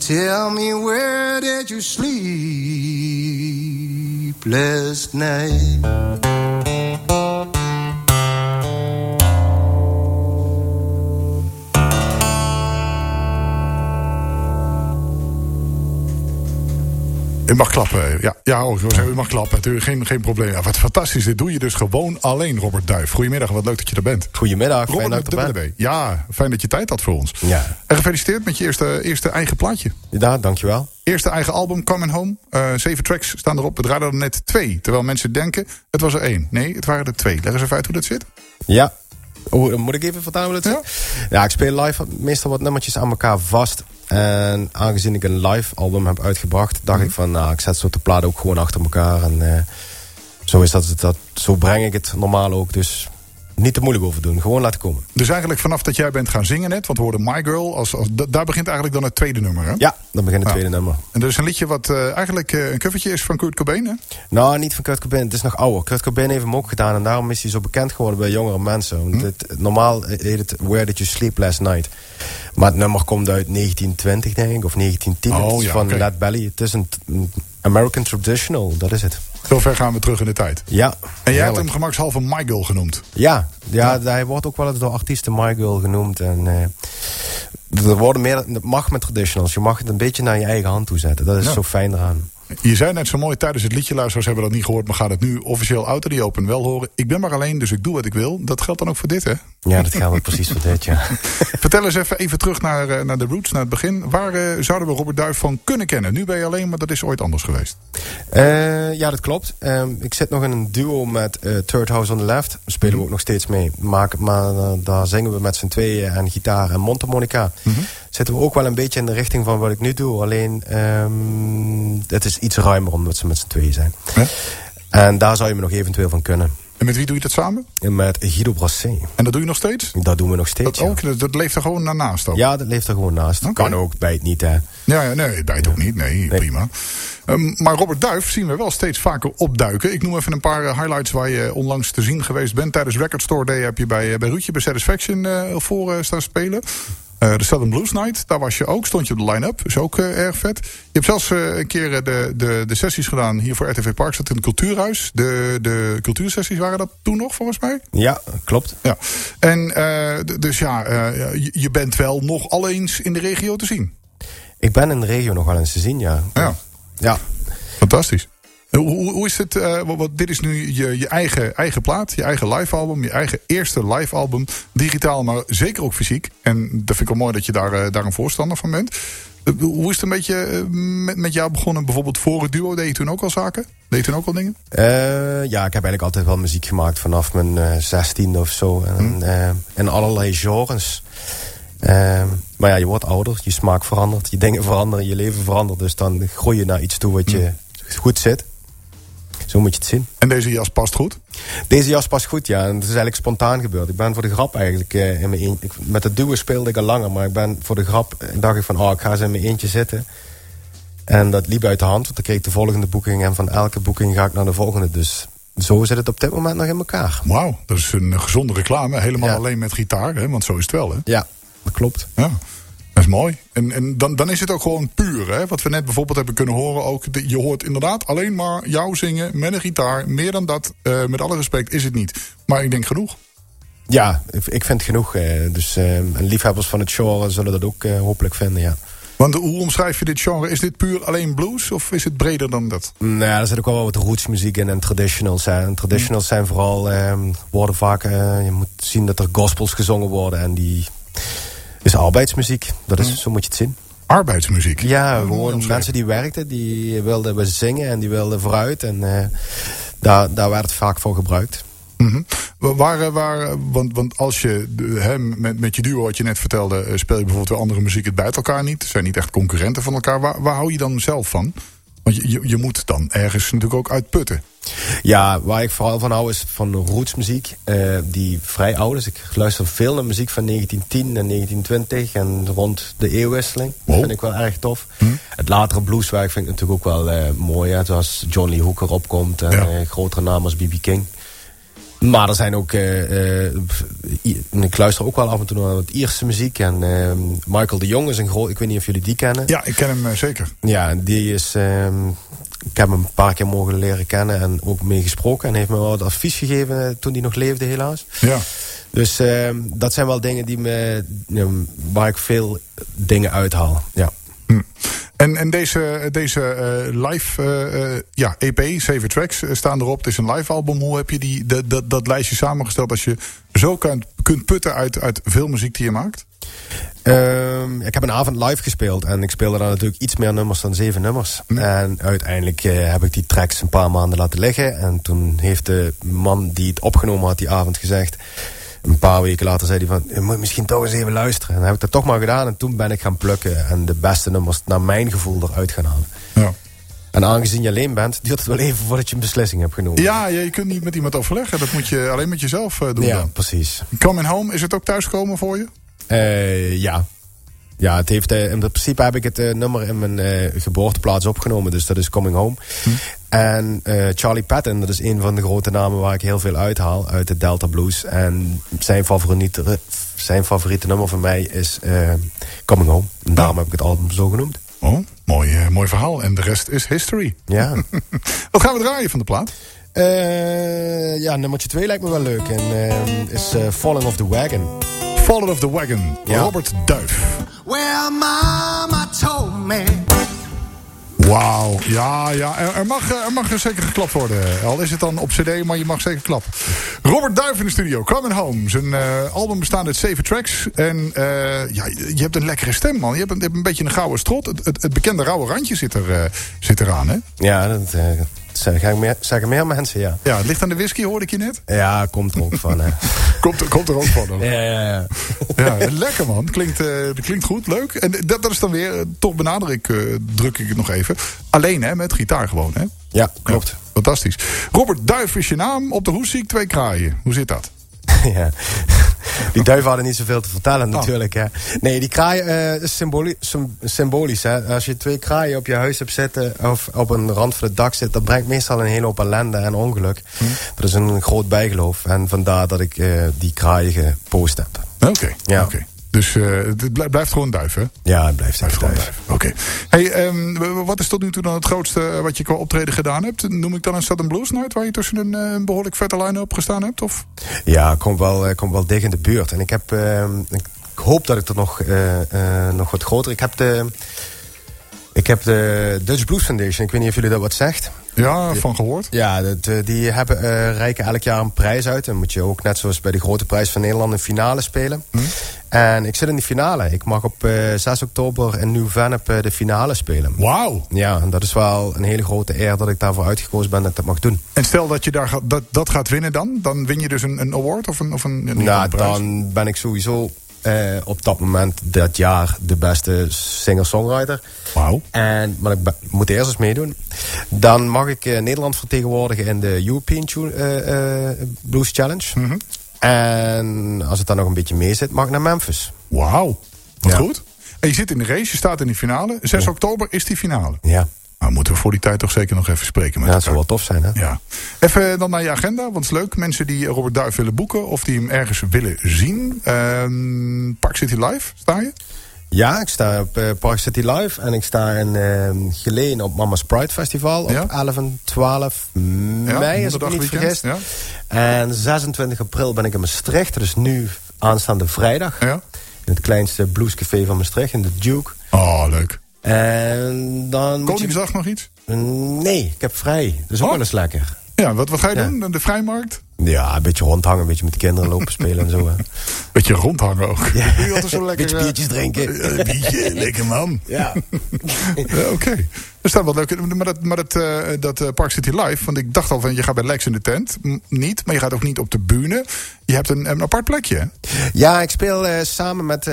Tell me, where did you sleep last night? Je mag klappen. U mag klappen. Geen probleem. Ja, wat fantastisch. Dit doe je dus gewoon alleen, Robert Duif. Goedemiddag, wat leuk dat je er bent. Goedemiddag, Robert, fijn dat je er bent. Ja, fijn dat je tijd had voor ons. Ja. En gefeliciteerd met je eerste eigen plaatje. Ja, dankjewel. Eerste eigen album, Coming Home. 7 tracks staan erop. We draaiden er net 2. Terwijl mensen denken, het was er 1. Nee, het waren er 2. Leg eens even uit hoe dat zit. Ja. Moet ik even vertellen hoe dat zit? Ja, ik speel live meestal wat nummertjes aan elkaar vast. En aangezien ik een live album heb uitgebracht, dacht ik van, ik zet zo de platen ook gewoon achter elkaar. En zo is dat. Zo breng ik het normaal ook. Dus niet te moeilijk over doen. Gewoon laten komen. Dus eigenlijk vanaf dat jij bent gaan zingen net, want we hoorden My Girl, daar begint eigenlijk dan het tweede nummer, hè? Ja, dan begint het tweede nummer. En dat is een liedje wat eigenlijk een covertje is van Kurt Cobain, hè? Nou, niet van Kurt Cobain. Het is nog ouder. Kurt Cobain heeft hem ook gedaan en daarom is hij zo bekend geworden bij jongere mensen. Want normaal heet het Where Did You Sleep Last Night. Maar het nummer komt uit 1920, denk ik, of 1910. Het is van Led Belly. Het is een American Traditional, dat is het. Zo ver gaan we terug in de tijd. Ja. En jij hebt hem gemakshalve My Girl genoemd. Ja, hij wordt ook wel eens door artiesten My Girl genoemd. En er worden meer, het mag met traditionals. Je mag het een beetje naar je eigen hand toe zetten. Dat is zo fijn eraan. Je zei net zo mooi tijdens het liedje, luisteraars hebben dat niet gehoord, maar gaat het nu officieel out of the open wel horen. Ik ben maar alleen, dus ik doe wat ik wil. Dat geldt dan ook voor dit, hè? Ja, dat geldt precies voor dit, ja. Vertel eens even terug naar de roots, naar het begin. Waar zouden we Robert Duif van kunnen kennen? Nu ben je alleen, maar dat is ooit anders geweest. Ja, dat klopt. Ik zit nog in een duo met Third House on the Left. Spelen we ook nog steeds mee. Maar daar zingen we met z'n tweeën en gitaar en mondharmonica. Zitten we ook wel een beetje in de richting van wat ik nu doe. Alleen, het is iets ruimer omdat ze met z'n tweeën zijn. En daar zou je me nog eventueel van kunnen. En met wie doe je dat samen? Met Guido Brassé. En dat doe je nog steeds? Dat doen we nog steeds, dat leeft er gewoon naast ook? Ja, dat leeft er gewoon naast. Okay. Kan ook, bijt niet, hè? Ja, nee, bijt ook niet. Nee, prima. Maar Robert Duif zien we wel steeds vaker opduiken. Ik noem even een paar highlights waar je onlangs te zien geweest bent. Tijdens Record Store Day heb je bij Ruudje bij Satisfaction voor staan spelen. De Southern Blues Night, daar was je ook. Stond je op de line-up, is ook erg vet. Je hebt zelfs een keer de sessies gedaan hier voor RTV Parkstad in het Cultuurhuis. De cultuursessies waren dat toen nog, volgens mij? Ja, klopt. Ja. En dus je bent wel nog al eens in de regio te zien. Ik ben in de regio nog wel eens te zien, ja. Ja. Fantastisch. Hoe is het? Dit is nu je eigen plaat, je eigen live album, je eigen eerste live album. Digitaal, maar zeker ook fysiek. En dat vind ik wel mooi dat je daar een voorstander van bent. Hoe is het een beetje met jou begonnen? Bijvoorbeeld voor het duo, deed je toen ook al zaken? Deed je toen ook al dingen? Ja, ik heb eigenlijk altijd wel muziek gemaakt vanaf mijn 16e of zo. En allerlei genres. Maar ja, je wordt ouder, je smaak verandert, je dingen veranderen, je leven verandert. Dus dan groei je naar iets toe wat je goed zit. Zo moet je het zien. En deze jas past goed? Deze jas past goed, ja. En het is eigenlijk spontaan gebeurd. Ik ben voor de grap eigenlijk in mijn eentje. Met het duo speelde ik al langer. Maar ik ben voor de grap, dacht ik van, ik ga eens in mijn eentje zitten. En dat liep uit de hand. Want dan kreeg ik de volgende boeking. En van elke boeking ga ik naar de volgende. Dus zo zit het op dit moment nog in elkaar. Wauw, dat is een gezonde reclame. Helemaal alleen met gitaar, hè? Want zo is het wel, hè? Ja, dat klopt. Ja. Dat is mooi. En dan is het ook gewoon puur. Hè? Wat we net bijvoorbeeld hebben kunnen horen ook. Je hoort inderdaad alleen maar jou zingen met een gitaar. Meer dan dat, met alle respect, is het niet. Maar ik denk genoeg. Ja, ik vind het genoeg. Dus liefhebbers van het genre zullen dat ook hopelijk vinden, ja. Want hoe omschrijf je dit genre? Is dit puur alleen blues of is het breder dan dat? Nou, er zit ook wel wat rootsmuziek in en traditionals zijn. En traditionals zijn vooral, worden vaak, je moet zien dat er gospels gezongen worden en die is arbeidsmuziek. Dat is, zo moet je het zien. Arbeidsmuziek? Ja, gewoon mensen die werkten, die wilden zingen en die wilden vooruit. En daar werd het vaak voor gebruikt. Mm-hmm. Want als je met je duo wat je net vertelde, speel je bijvoorbeeld weer andere muziek, het bijt elkaar niet. Ze zijn niet echt concurrenten van elkaar. Waar hou je dan zelf van? Want je moet dan ergens natuurlijk ook uitputten. Ja, waar ik vooral van hou is van rootsmuziek. Die vrij oud is. Ik luister veel naar muziek van 1910 en 1920 en rond de eeuwwisseling. Dat vind ik wel erg tof. Het latere blueswerk vind ik natuurlijk ook wel mooi. Hè, zoals John Lee Hooker opkomt en grotere namen als B.B. King. Maar er zijn ook... ik luister ook wel af en toe naar wat Ierse muziek. En Michael de Jong is een groot... Ik weet niet of jullie die kennen. Ja, ik ken hem zeker. Ja, die is... ik heb hem een paar keer mogen leren kennen en ook mee gesproken. En heeft me wel wat advies gegeven toen hij nog leefde, helaas. Ja. Dus dat zijn wel dingen waar ik veel dingen uithaal. Ja. En deze live EP, 7 tracks, staan erop. Het is een live album. Hoe heb je dat lijstje samengesteld als je zo kunt putten uit veel muziek die je maakt? Ik heb een avond live gespeeld. En ik speelde daar natuurlijk iets meer nummers dan 7 nummers. En uiteindelijk heb ik die tracks een paar maanden laten liggen. En toen heeft de man die het opgenomen had die avond gezegd... Een paar weken later zei hij van... je moet misschien toch eens even luisteren. En dan heb ik dat toch maar gedaan. En toen ben ik gaan plukken. En de beste nummers naar mijn gevoel eruit gaan halen. Ja. En aangezien je alleen bent... duurt het wel even voordat je een beslissing hebt genomen. Ja, je kunt niet met iemand overleggen. Dat moet je alleen met jezelf doen. Ja, dan. Precies. Coming Home, is het ook thuiskomen voor je? Ja. Ja, het heeft, in principe heb ik het nummer in mijn geboorteplaats opgenomen. Dus dat is Coming Home. En Charlie Patton, dat is een van de grote namen waar ik heel veel uithaal. Uit de Delta Blues. En zijn favoriete nummer van mij is Coming Home. En daarom heb ik het album zo genoemd. Oh, mooi verhaal. En de rest is history. Ja. Wat gaan we draaien van de plaat? Nummertje 2 lijkt me wel leuk. En is Falling Off the Wagon. Falling Off the Wagon. Ja. Robert Duif. Well, mama told me. Wauw, ja, er mag zeker geklapt worden. Al is het dan op cd, maar je mag zeker klappen. Robert Duif in de studio, Coming Home. Zijn album bestaat uit 7 tracks. En je hebt een lekkere stem, man. Je hebt een beetje een gouden strot. Het bekende rauwe randje zit eraan, hè? Ja, dat zeggen meer mensen, ja. Ja, het ligt aan de whisky, hoorde ik je net? Ja, komt er ook van, hè. Komt er ook van, hoor. Ja. Ja, lekker, man. Klinkt goed, leuk. En dat is dan weer, toch druk ik het nog even. Alleen, hè, met gitaar gewoon, hè? Ja, klopt. Ja, fantastisch. Robert Duif is je naam. Op de hoes zie ik 2 kraaien. Hoe zit dat? Ja. Die duiven hadden niet zoveel te vertellen natuurlijk. Hè. Nee, die kraaien is symbolisch. Hè. Als je 2 kraaien op je huis hebt zitten of op een rand van het dak zit, dat brengt meestal een hele hoop ellende en ongeluk. Dat is een groot bijgeloof. En vandaar dat ik die kraaien gepost heb. Oké. Dus het blijft gewoon duif, hè? Ja, het blijft gewoon duif. Oké. Hey, wat is tot nu toe dan het grootste wat je qua optreden gedaan hebt? Noem ik dan een Southern Blues Night waar je tussen een behoorlijk vette line-up gestaan hebt? Of? Ja, komt wel dicht in de buurt. En ik hoop dat ik er nog wat groter... Ik heb de Dutch Blues Foundation. Ik weet niet of jullie dat wat zegt. Ja, van gehoord. Ja, die reiken elk jaar een prijs uit. Dan moet je ook net zoals bij de Grote Prijs van Nederland een finale spelen. En ik zit in die finale. Ik mag op 6 oktober in Nieuw-Vennep de finale spelen. Wauw. Ja, en dat is wel een hele grote eer dat ik daarvoor uitgekozen ben dat ik dat mag doen. En stel dat je dat gaat winnen dan win je dus een award of een prijs? Dan ben ik sowieso... op dat moment dat jaar de beste singer-songwriter. Wauw. Maar ik moet eerst eens meedoen. Dan mag ik Nederland vertegenwoordigen in de European Blues Challenge. En als het dan nog een beetje mee zit, mag ik naar Memphis. Wauw, wat goed. En je zit in de race, je staat in die finale. 6 oktober is die finale. Ja. Nou, moeten we voor die tijd toch zeker nog even spreken met dat zou wel tof zijn, hè? Ja. Even dan naar je agenda, want het is leuk. Mensen die Robert Duif willen boeken of die hem ergens willen zien. Park City Live, sta je? Ja, ik sta op Park City Live. En ik sta in Geleen op Mama's Pride Festival. Op 11 en 12 mei, als ik me niet vergis. Ja. En 26 april ben ik in Maastricht. Dus nu aanstaande vrijdag. Ja. In het kleinste bluescafé van Maastricht, in de Duke. Oh, leuk. En dan Koningsdag nog iets? Nee, ik heb vrij. Dat is ook wel eens lekker. Ja, wat ga je doen? De vrijmarkt? Ja, een beetje rondhangen, een beetje met de kinderen lopen spelen en zo. Hè. Beetje rondhangen ook. Ja. Zo lekker, beetje biertjes drinken. Biertje, lekker man. Ja. Oké. Dat staat wel leuk. Maar dat Park City Live, want ik dacht al van je gaat bij Lex in de tent. Niet, maar je gaat ook niet op de bühne. Je hebt een apart plekje, hè? Ja, ik speel samen met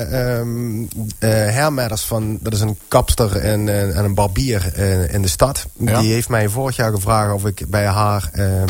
Hermerders van... Dat is een kapster en een barbier in de stad. Ja. Die heeft mij vorig jaar gevraagd of ik bij haar...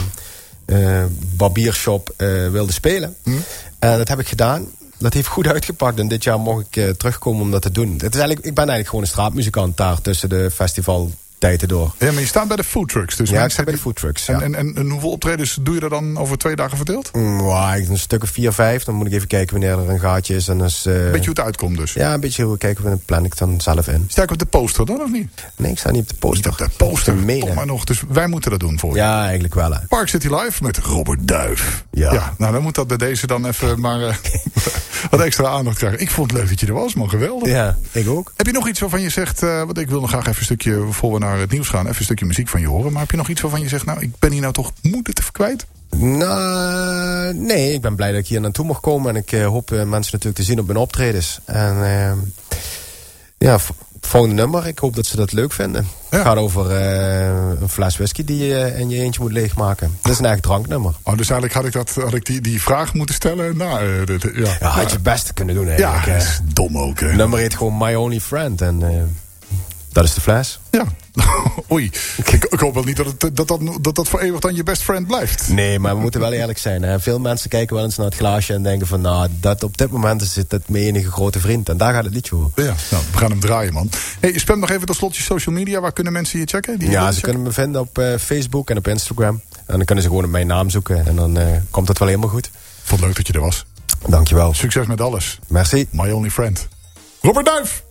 barbiershop wilde spelen. Dat heb ik gedaan. Dat heeft goed uitgepakt. En dit jaar mocht ik terugkomen om dat te doen. Ik ben eigenlijk gewoon een straatmuzikant daar tussen de festivaltent tijden door. Ja, maar je staat bij de foodtrucks. Dus ja, ik sta bij de foodtrucks. Ja. En hoeveel optredens doe je er dan over 2 dagen verdeeld? Een stuk of 4, 5. Dan moet ik even kijken wanneer er een gaatje is. En dus, een beetje hoe het uitkomt dus? Ja, een beetje hoe kijken we. Dan plan ik dan zelf in. Sta ik op de poster dan of niet? Nee, ik sta niet op de poster. Niet op de poster, maar nog. Dus wij moeten dat doen voor je. Ja, eigenlijk wel. Hè. Park City Live met Robert Duif. Ja. Nou, dan moet dat bij deze dan even maar wat extra aandacht krijgen. Ik vond het leuk dat je er was, man. Geweldig. Ja, ik ook. Heb je nog iets waarvan je zegt, want ik wil nog graag even een stukje, voor we naar het nieuws gaan, even een stukje muziek van je horen. Maar heb je nog iets waarvan je zegt, nou, ik ben hier nou toch moed het even kwijt? Nou, nee, ik ben blij dat ik hier naartoe mag komen. En ik hoop mensen natuurlijk te zien op mijn optredens. En volgende nummer, ik hoop dat ze dat leuk vinden. Ja. Het gaat over een fles whisky die je in je eentje moet leegmaken. Dat is een echt dranknummer. Oh, dus eigenlijk had ik die vraag moeten stellen. Nou, had je het beste kunnen doen eigenlijk. Ja, dat is dom ook. Hè. Het nummer heet gewoon My Only Friend. En dat is de fles. Ja. Oei. Ik hoop wel niet dat voor eeuwig dan je best friend blijft. Nee, maar we moeten wel eerlijk zijn. Hè. Veel mensen kijken wel eens naar het glaasje en denken van, nou, op dit moment is het mijn enige grote vriend. En daar gaat het liedje over. Ja, nou, we gaan hem draaien, man. Hey, spam nog even tot slot je social media. Waar kunnen mensen je checken? Ze kunnen me vinden op Facebook en op Instagram. En dan kunnen ze gewoon op mijn naam zoeken. En dan komt het wel helemaal goed. Vond het leuk dat je er was. Dankjewel. Succes met alles. Merci. My Only Friend. Robert Duif.